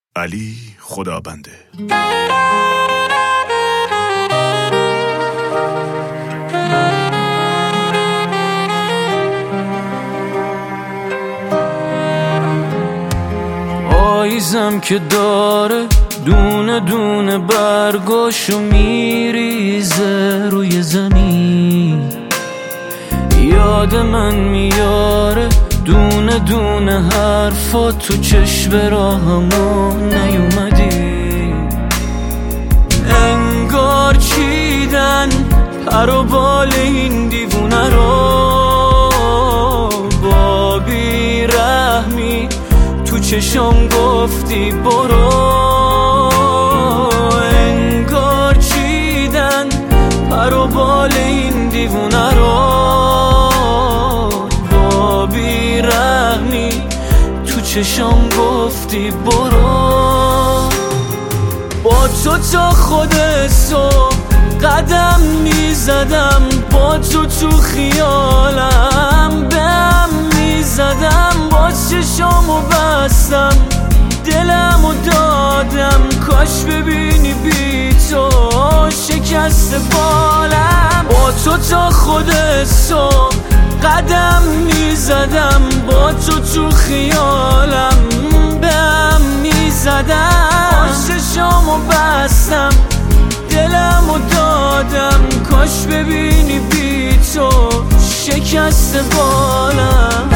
علی خدابنده. پاییزم که داره دونه دونه برگاشو میریزه روی زمین، یاد من میاره دونه دونه حرفا تو چشم راهمون نیومدی. انگار چیدن پر و بال این دیوونه رو، با بیرحمی تو چشم گفتی برو. انگار چیدن پر و بال این دیوونه رو، با بیرحمی تو چشم گفتی برو. با تو تا خود صبح قدم میزدم، با تو خیالم بهم میزدم، با چشامو بستم دلمو دادم. کاش ببینی بی تو شکست بالم. با تو تا خود صبح قدم میزدم، با تو خیالم بهم میزدم، با چشامو بستم دلمو دادم. کاش ببینی بی تو شکست بالم.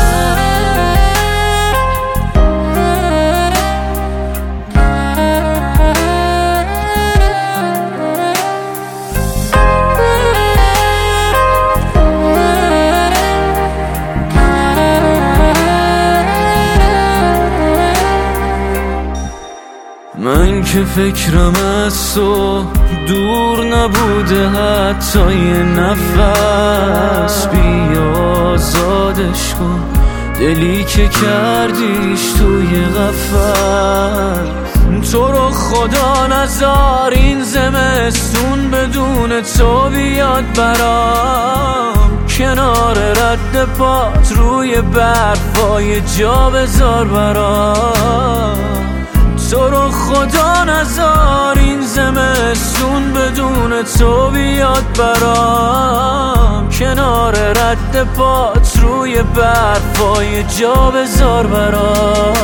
من که فکرم از تو دور نبوده حتی یه نفس، بیا آزادش کن دلی که کردیش توی قفس. تو رو خدا نذار این زمستون بدون تو بیاد برام، کنار رد پات روی برفای جا بذار برام. تو رو خدا نذار این زمستون بدون تو بیاد برام، کنار رد پات روی برفای جا بذار برام.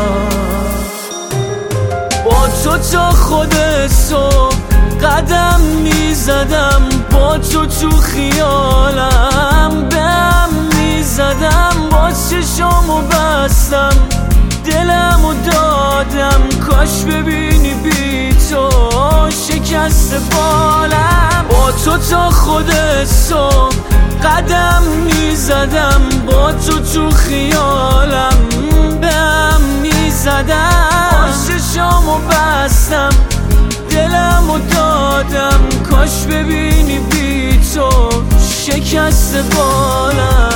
با تو خود صبح قدم میزدم، با تو خیالم بهم میزدم، با چشامو بستم دلمو دادم. کاش ببینی بی تو شکست بالم. با تو تا خود صبح قدم میزدم، با تو خیالم بهم میزدم، با چشامو بستم دلمو دادم. کاش ببینی بی تو شکست بالم.